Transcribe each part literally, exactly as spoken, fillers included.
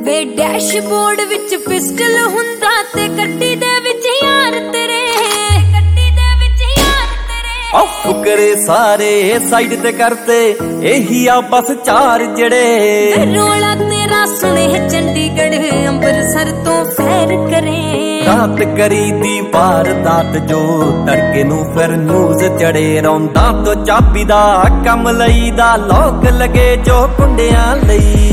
ਵੇ dashboard ਵਿੱਚ pistol ਹੁੰਦਾ ਤੇ ਗੱਡੀ ਦੇ ਵਿੱਚ ਯਾਰ ਤੇਰੇ, ਗੱਡੀ ਦੇ ਵਿੱਚ ਯਾਰ ਤੇਰੇ। ਆ ਫੁਕਰੇ ਸਾਰੇ ਸਾਈਡ ਤੇ ਕਰਤੇ ਇਹੀ ਆ ਬਸ ਚਾਰ ਜਿਹੜੇ। ਰੋਲਾ ਤੇਰਾ ਸੁਣੇ ਚੰਡੀਗੜ੍ਹ ਅੰਮ੍ਰਿਤਸਰ ਤੋਂ ਫੈਰ ਕਰੇ। ਰਾਤ ਕਰੀ ਦੀ ਵਾਰਦਾਤ ਜੋ ਤੜਕੇ ਨੂੰ ਫਿਰ ਨਿਊਜ਼ ਚੜੇ। ਰੌਂਦਾ ਤੋਂ ਚਾਬੀ ਦਾ ਕੰਮ ਲਈਦਾ ਲੋਕ ਲਗੇ ਜੋ ਕੁੰਡਿਆਂ ਲਈ।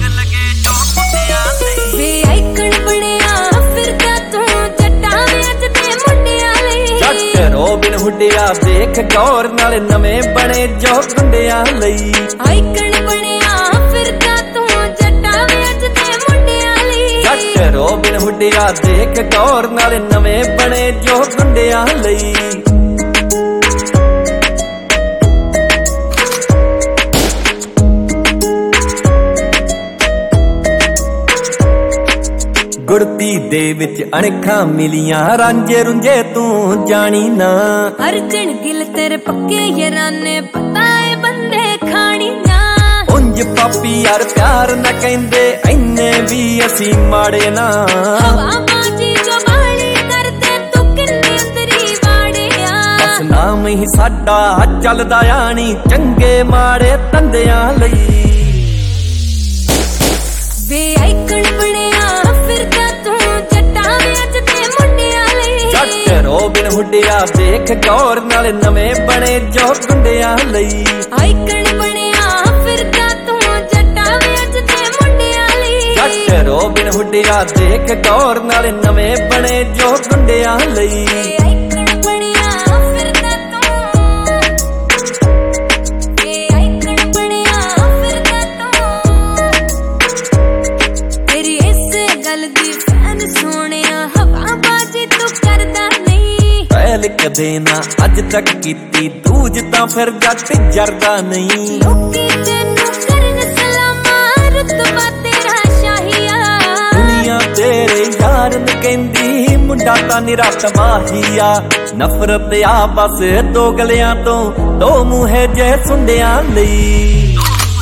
ਵੇ ਆਈਕਣ ਬਣਿਆ ਫਿਰਦਾ ਤੂੰ ਜੱਟਾਂ ਵਿੱਚ ਤੇ ਮੁੰਡਿਆਂ ਲਈ। ਜੱਟ ਰੋਬਿਨ ਹੁੱਡਿਆ ਦੇਖ ਗੌਰ ਨਾਲ ਨਵੇਂ ਬਣੇ ਜੋ ਗੁੰਡਿਆਂ ਲਈ। ਆਈਕਣ ਬਣਿਆ ਫਿਰਦਾ ਤੂੰ ਜੱਟਾਂ ਵਿੱਚ ਤੇ ਮੁੰਡਿਆਂ ਲਈ। ਜੱਟ ਰੋਬਿਨ ਹੁੱਡਿਆ ਦੇਖ ਗੌਰ ਨਾਲ ਨਵੇਂ ਬਣੇ ਜੋ ਗੁੰਡਿਆਂ ਲਈ। ਗੁੜਤੀ ਦੇ ਵਿੱਚ ਅਣਖਾਂ ਮਿਲੀਆਂ ਰਾਂਝੇ ਰੁੰਝੇ ਤੂੰ ਜਾਣੀ ਨਾ। ਅਰਜਨ ਗਿਲ ਤੇਰੇ ਪੱਕੇ ਯਾਰਾਨੇ ਪਤਾ ਏ ਬੰਦੇ ਖਾਣੀ ਨਾ। ਉਂਝ ਪਾਪੀ ਯਾਰ ਪਿਆਰ ਨਾ ਕਹਿੰਦੇ ਐਨੇ ਵੀ ਅਸੀਂ ਮਾੜੇ ਨਾ। ਹਵਾ ਬਾਜੀ ਜੋ ਬਾਣੀ ਕਰਦੇ ਤੂੰ ਕਿੰਨੇ ਅੰਦਰੀ ਵਾੜਿਆ। ਬਸ ਨਾਮ ਹੀ ਸਾਡਾ ਚੱਲਦਾ ਆਣੀ ਚੰਗੇ ਮਾੜੇ ਧੰਦਿਆਂ ਲਈ। ਵੇ ਆਈਕਣ ਬਣਿਆ ਫਿਰਦਾ ਤੂੰ ਜੱਟਾਂ ਵਿੱਚ ਤੇ ਮੁੰਡਿਆਂ ਲਈ। ਜੱਟ ਰੋਬਿਨ ਹੁੱਡਿਆ ਦੇਖ ਗੌਰ ਨਾਲ ਨਵੇਂ ਬਣੇ ਜੋ ਗੁੰਡਿਆਂ ਲਈ। ਆਈਕਣ ਬਣਿਆ ਫਿਰਦਾ ਤੂੰ ਜੱਟਾਂ ਵਿੱਚ ਤੇ ਮੁੰਡਿਆਂ ਲਈ। ਜੱਟ ਰੋਬਿਨ ਹੁੱਡਿਆ ਦੇਖ ਗੌਰ ਨਾਲ ਨਵੇਂ ਬਣੇ ਜੋ ਗੁੰਡਿਆਂ ਲਈ। ਆਈਕਣ ਬਣਿਆ ਫਿਰਦਾ ਤੂੰ, ਵੇ ਆਈਕਣ ਬਣਿਆ ਫਿਰਦਾ ਤੂੰ। ਤੇਰੀ ਇਸੇ ਗੱਲ ਦੀ ਫੈਨ ਸੋਹਣਿਆ ਹਵਾ ਬਾਜੀ ਤੂੰ ਕਰਦਾ ਨਹੀਂ। ਪਹਿਲ ਕਦੇ ਨਾ ਅੱਜ ਤੱਕ ਕੀਤੀ ਦੂਜ ਤਾਂ ਫਿਰ ਜੱਟ ਜਰਦਾ ਨਹੀਂ। ਲੋਕੀ ਤੈਨੂੰ ਕਰਨ ਸਲਾਮਾਂ ਰੁਤਬਾ ਤੇਰਾ ਸ਼ਾਹੀਆ। ਦੁਨੀਆ ਤੇਰੇ ਯਾਰ ਨੂੰ ਕਹਿੰਦੀ ਮੁੰਡਾ ਤਾਂ ਨਿਰਾ ਤਬਾਹੀਆ। ਨਫ਼ਰਤ ਆ ਬਸ ਦੋ ਗਲਿਆਂ ਤੋਂ ਦੋ ਮੂੰਹੇ ਜੇ ਸੁੰਡਿਆਂ ਲਈ।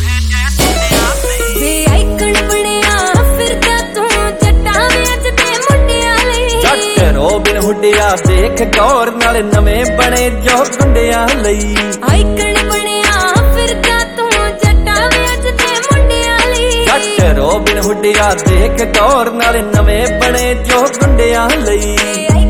ਵੇ ਆਈਕਣ ਬਣਿਆ ਫਿਰਦਾ ਤੂੰ ਜੱਟਾਂ ਵਿੱਚ ਤੇ ਮੁੰਡਿਆਂ ਲਈ। ਜੱਟ ਰੋਬਿਨ ਹੁੱਡਿਆ ਦੇਖ ਗੌਰ ਨਾਲ ਨਵੇਂ ਬਣੇ ਜੋ ਗੁੰਡਿਆਂ ਲਈ। ਆਈਕਣ ਬਣਿਆ ਫਿਰਦਾ ਤੂੰ ਜੱਟਾਂ ਵਿੱਚ ਤੇ ਮੁੰਡਿਆਂ ਲਈ। ਜੱਟ ਰੋਬਿਨ ਹੁੱਡਿਆ ਦੇਖ ਗੌਰ ਨਾਲ ਨਵੇਂ ਬਣੇ ਜੋ ਗੁੰਡਿਆਂ ਲਈ।